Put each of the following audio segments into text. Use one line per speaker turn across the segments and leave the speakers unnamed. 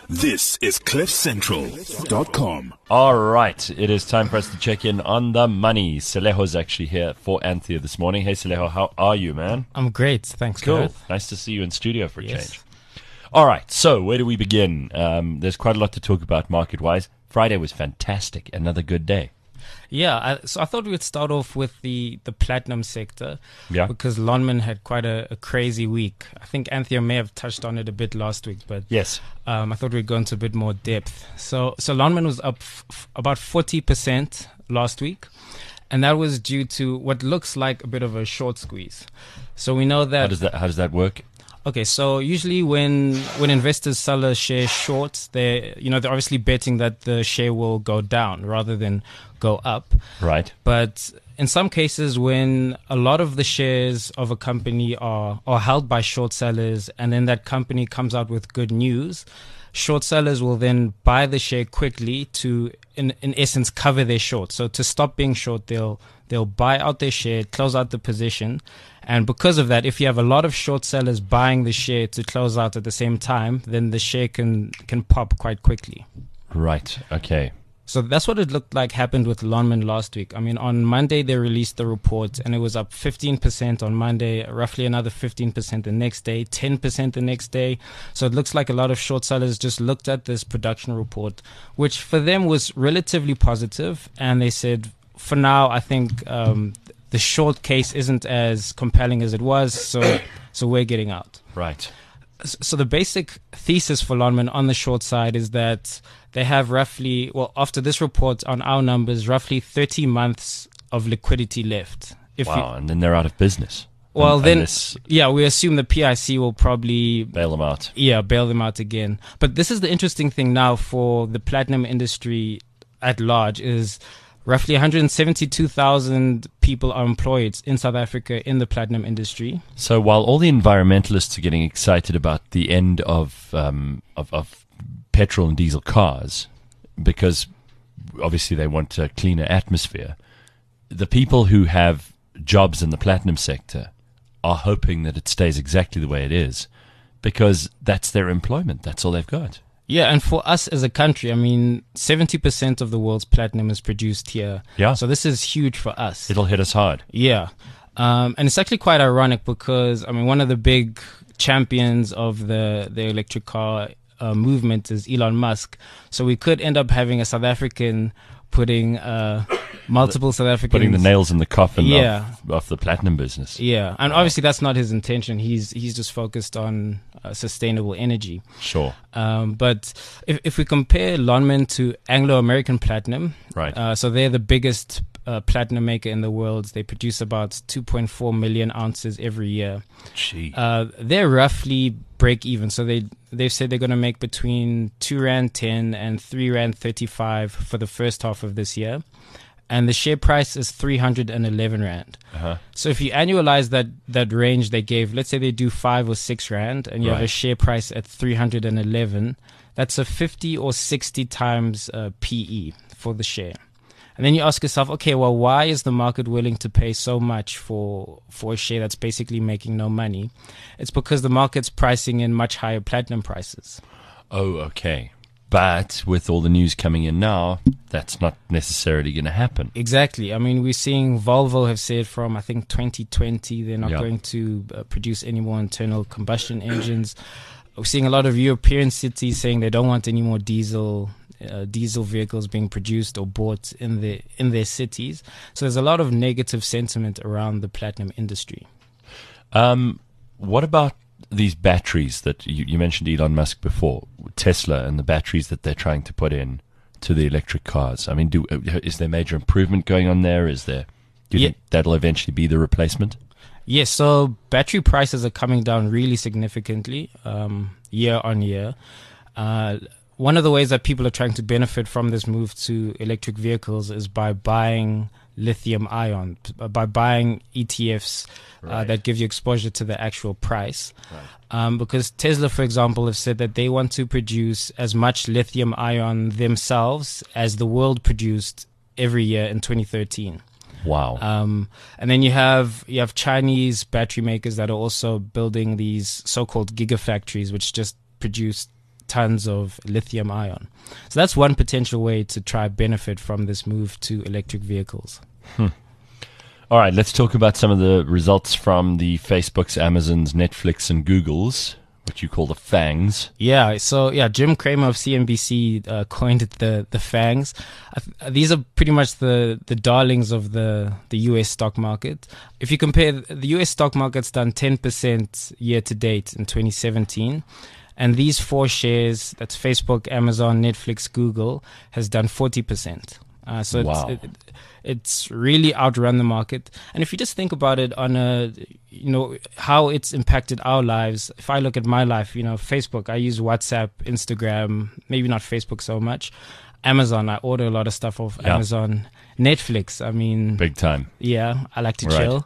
This is CliffCentral.com.
All right, it is time for us to check in on the money. Seleho's actually here for Anthea this morning. Hey, Seleho, how are you, man?
I'm great, thanks,
Cool.
Gareth.
Nice to see you in studio for a
Yes.
change. All right, so where do we begin? There's quite a lot to talk about market-wise. Friday was fantastic. Another good day.
Yeah, so I thought we would start off with the platinum sector.
Yeah.
Because Lonmin had quite a crazy week. I think Anthea may have touched on it a bit last week, but
Yes.
I thought we'd go into a bit more depth. So Lonmin was up about 40% last week, and that was due to what looks like a bit of a short squeeze. So we know that...
How does that work?
Okay, so usually when investors sell a share short, they're obviously betting that the share will go down rather than go up.
Right.
But in some cases, when a lot of the shares of a company are held by short sellers, and then that company comes out with good news, short sellers will then buy the share quickly to, in essence, cover their short. So to stop being short, they'll buy out their share, close out the position. And because of that, if you have a lot of short sellers buying the share to close out at the same time, then the share can pop quite quickly.
Right. Okay.
So that's what it looked like happened with Lonmin last week. I mean, on Monday, they released the report, and it was up 15% on Monday, roughly another 15% the next day, 10% the next day. So it looks like a lot of short sellers just looked at this production report, which for them was relatively positive, and they said, for now, I think the short case isn't as compelling as it was, so we're getting out.
Right.
So the basic thesis for Lonmin on the short side is that they have roughly, after this report on our numbers, roughly 30 months of liquidity left.
And then they're out of business.
We assume the PIC will probably
Bail them out.
Yeah, bail them out again. But this is the interesting thing now for the platinum industry at large is roughly 172,000 people are employed in South Africa in the platinum industry.
So while all the environmentalists are getting excited about the end of petrol and diesel cars, because obviously they want a cleaner atmosphere, the people who have jobs in the platinum sector are hoping that it stays exactly the way it is, because that's their employment. That's all they've got.
Yeah, and for us as a country, I mean, 70% of the world's platinum is produced here.
Yeah.
So this is huge for us.
It'll hit us hard.
Yeah. And it's actually quite ironic because, I mean, one of the big champions of the electric car movement is Elon Musk. So we could end up having a South African putting multiple South Africans...
Putting the nails in the coffin
Yeah.
of the platinum business.
Yeah, and obviously that's not his intention. He's just focused on sustainable energy.
Sure.
But if we compare Lonmin to Anglo-American Platinum,
Right.
so they're the biggest platinum maker in the world. They produce about 2.4 million ounces every year.
Gee.
They're roughly break even. So they've said they're going to make between R2.10 and R3.35 for the first half of this year. And the share price is 311 Rand.
Uh-huh.
So if you annualize that range they gave, let's say they do 5 or 6 Rand, and you have a
Right.
share price at 311, that's a 50 or 60 times PE for the share. And then you ask yourself, okay, well, why is the market willing to pay so much for a share that's basically making no money? It's because the market's pricing in much higher platinum prices.
Oh, okay. But with all the news coming in now, that's not necessarily going to happen.
Exactly. I mean, we're seeing Volvo have said from, I think, 2020, they're not
Yeah.
going to produce any more internal combustion engines. We're seeing a lot of European cities saying they don't want any more diesel vehicles being produced or bought in their cities. So there's a lot of negative sentiment around the platinum industry.
What about these batteries that you mentioned Elon Musk before, Tesla, and the batteries that they're trying to put in to the electric cars? I mean, is there major improvement going on there? Do you think that'll eventually be the replacement?
Yes, so battery prices are coming down really significantly year on year. One of the ways that people are trying to benefit from this move to electric vehicles is by buying lithium ion, by buying ETFs that give you exposure to the actual price. Right. Because Tesla, for example, have said that they want to produce as much lithium ion themselves as the world produced every year in 2013.
Wow.
And then you have Chinese battery makers that are also building these so-called gigafactories, which just produce tons of lithium ion. So that's one potential way to try benefit from this move to electric vehicles.
All right, let's talk about some of the results from the Facebooks, Amazons, Netflix, and Googles, what you call the FANGs.
Yeah, so Jim Cramer of CNBC coined it the FANGs. These are pretty much the darlings of the US stock market. If you compare, the US stock market's done 10% year to date in 2017. And these four shares, that's Facebook, Amazon, Netflix, Google, has done 40%. So
wow.
It's really outrun the market. And if you just think about it on how it's impacted our lives. If I look at my life, Facebook, I use WhatsApp, Instagram, maybe not Facebook so much. Amazon, I order a lot of stuff off Amazon. Netflix, I mean,
big time.
Yeah, I like to
Right.
chill.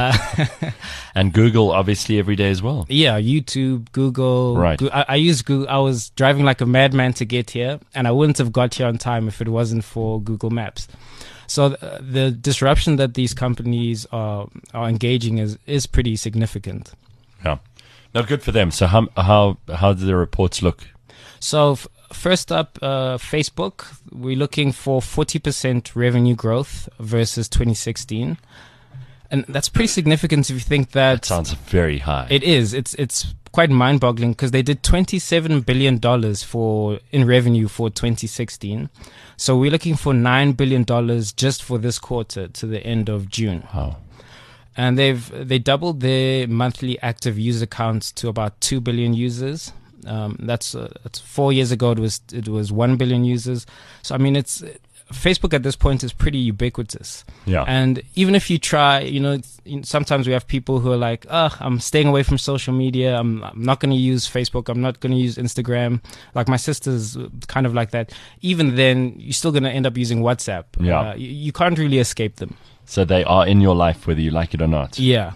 And Google, obviously, every day as well.
Yeah, YouTube, Google.
Right.
I use Google. I was driving like a madman to get here, and I wouldn't have got here on time if it wasn't for Google Maps. So the disruption that these companies are engaging is pretty significant.
Yeah. No, good for them. So how do the reports look?
So first up, Facebook, we're looking for 40% revenue growth versus 2016. And that's pretty significant if you think
That sounds very high.
It is. It's quite mind-boggling because they did $27 billion in revenue for 2016. So we're looking for $9 billion just for this quarter to the end of June.
Wow.
And they doubled their monthly active user count to about 2 billion users. That's 4 years ago. It was 1 billion users. So I mean, Facebook at this point is pretty ubiquitous.
Yeah.
And even if you try, sometimes we have people who are like, I'm staying away from social media. I'm not going to use Facebook. I'm not going to use Instagram. Like my sister's kind of like that. Even then, you're still going to end up using WhatsApp.
Yeah.
You can't really escape them.
So they are in your life whether you like it or not.
Yeah.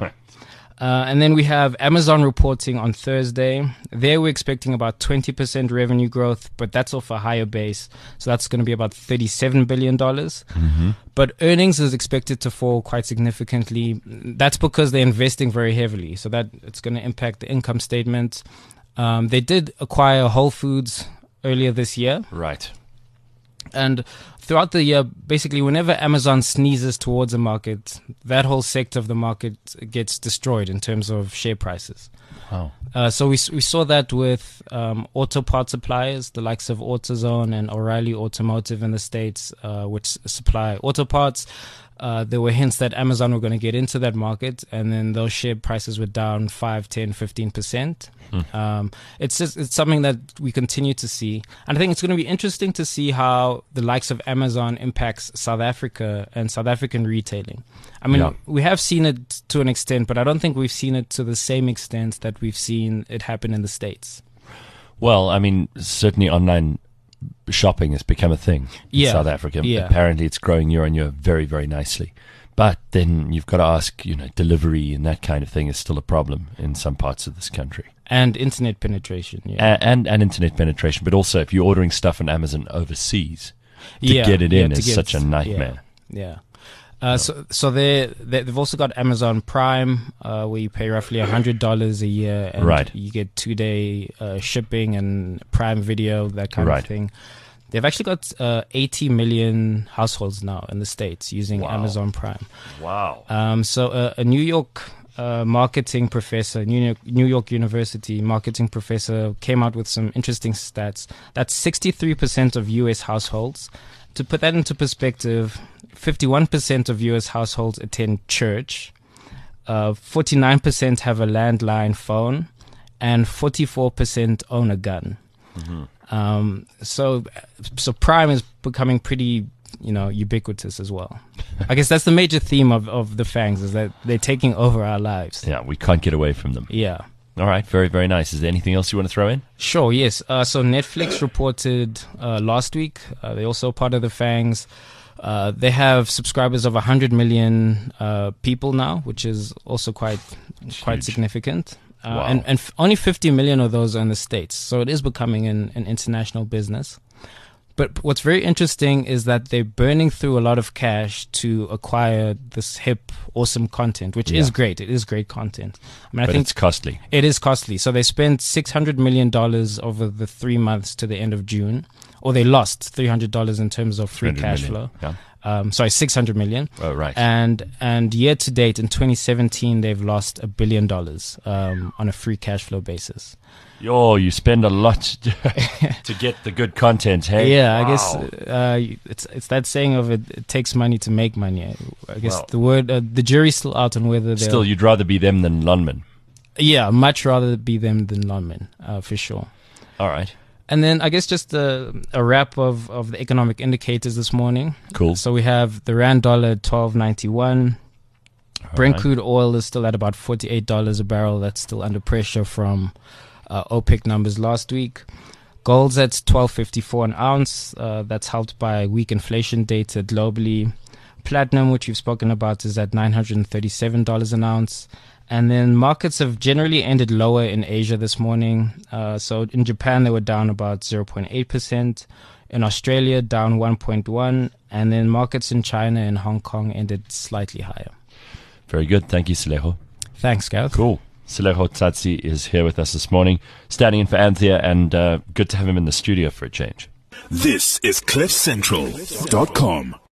And then we have Amazon reporting on Thursday. There we're expecting about 20% revenue growth, but that's off a higher base. So that's going to be about $37 billion.
Mm-hmm.
But earnings is expected to fall quite significantly. That's because they're investing very heavily. So that it's going to impact the income statement. They did acquire Whole Foods earlier this year.
Right.
And throughout the year, basically, whenever Amazon sneezes towards a market, that whole sector of the market gets destroyed in terms of share prices.
Wow.
So we saw that with auto part suppliers, the likes of AutoZone and O'Reilly Automotive in the States, which supply auto parts. There were hints that Amazon were going to get into that market, and then those share prices were down 5, 10, 15%. It's something that we continue to see. And I think it's going to be interesting to see how the likes of Amazon impacts South Africa and South African retailing. I mean, we have seen it to an extent, but I don't think we've seen it to the same extent that we've seen it happen in the States.
Well, I mean, certainly online shopping has become a thing in South Africa.
Yeah.
Apparently it's growing year on year very, very nicely. But then you've got to ask, delivery and that kind of thing is still a problem in some parts of this country.
And internet penetration.
And internet penetration. But also if you're ordering stuff on Amazon overseas, to get it in is such a nightmare.
Yeah. So they've also got Amazon Prime, where you pay roughly $100 a year, and you get 2-day shipping and Prime Video, that kind of thing. They've actually got 80 million households now in the States using Amazon Prime.
Wow.
So a New York marketing professor, New York University marketing professor, came out with some interesting stats. That's 63% of U.S. households. To put that into perspective, 51% of U.S. households attend church, 49% have a landline phone, and 44% own a gun. Mm-hmm. So Prime is becoming pretty, ubiquitous as well. I guess that's the major theme of the FANGs, is that they're taking over our lives.
Yeah, we can't get away from them.
Yeah.
All right, very, very nice. Is there anything else you want to throw in?
Sure, yes. So Netflix reported last week. They're also part of the FANGs. They have subscribers of 100 million people now, which is also quite significant.
Wow.
And only 50 million of those are in the States. So it is becoming an international business. But what's very interesting is that they're burning through a lot of cash to acquire this hip, awesome content, which is great. It is great content. I mean, I think
it's costly.
It is costly. So they spent $600 million over the 3 months to the end of June, or they lost $300 in terms of free cash flow.
Yeah.
Sorry, 600 million.
Oh, right.
And year to date in 2017, they've lost $1 billion on a free cash flow basis.
You spend a lot to get the good content, hey?
Yeah,
wow.
I guess it's that saying of it takes money to make money. I guess the jury's still out on whether they'll...
Still, you'd rather be them than Lonmin.
Yeah, much rather be them than Lonmin, for sure.
All right.
And then I guess just a wrap of the economic indicators this morning.
Cool.
So we have the Rand dollar at 12.91. Brent crude oil is still at about $48 a barrel. That's still under pressure from OPEC numbers last week. Gold's at $12.54 an ounce. That's helped by weak inflation data globally. Platinum, which we've spoken about, is at $937 an ounce. And then markets have generally ended lower in Asia this morning. So in Japan, they were down about 0.8%. In Australia, down 1.1%. And then markets in China and Hong Kong ended slightly higher.
Very good. Thank you, Seleho.
Thanks, Gareth.
Cool. Seleho Tsatsi is here with us this morning, standing in for Anthea, and good to have him in the studio for a change.
This is CliffCentral.com.